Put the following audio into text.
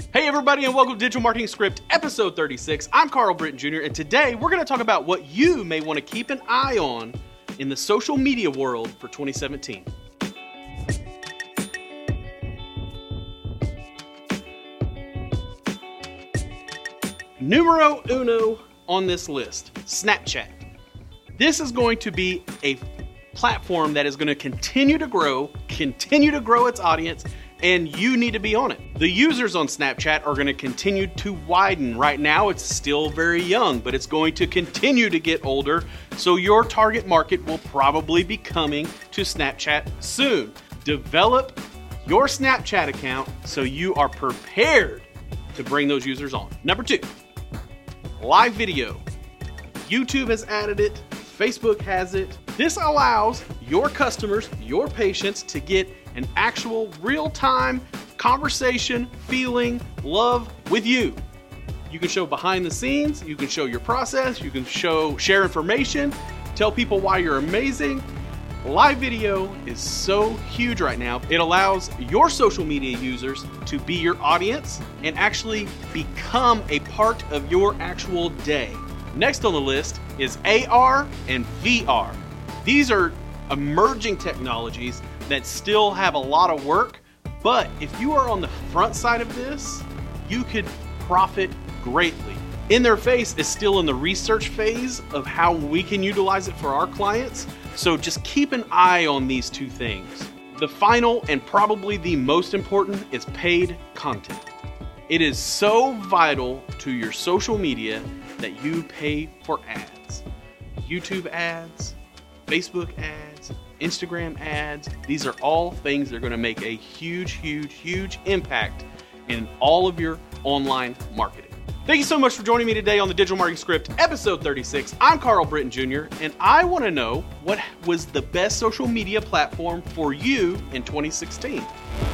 Hey everybody, and welcome to Digital Marketing Script, episode 36. I'm Carl Britton Jr., and today we're going to talk about what you may want to keep an eye on in the social media world for 2017. Numero uno on this list, Snapchat. This is going to be a platform that is going to continue to grow its audience, and you need to be on it. The users on Snapchat are going to continue to widen. Right now, it's still very young, but it's going to continue to get older, so your target market will probably be coming to Snapchat soon. Develop your Snapchat account so you are prepared to bring those users on. Number 2, live video. YouTube has added it. Facebook has it. This allows your customers, your patients, to get an actual real-time conversation, feeling, love with you. You can show behind the scenes, you can show your process, you can share information, tell people why you're amazing. Live video is so huge right now. It allows your social media users to be your audience and actually become a part of your actual day. Next on the list is AR and VR. These are emerging technologies that still have a lot of work, but if you are on the front side of this, you could profit greatly. In Their Face is still in the research phase of how we can utilize it for our clients, so just keep an eye on these two things. The final and probably the most important is paid content. It is so vital to your social media that you pay for ads. YouTube ads, Facebook ads, Instagram ads. These are all things that are going to make a huge impact in all of your online marketing. Thank you so much for joining me today on the Digital Marketing Script, episode 36. I'm Carl Britton Jr., and I want to know what was the best social media platform for you in 2016.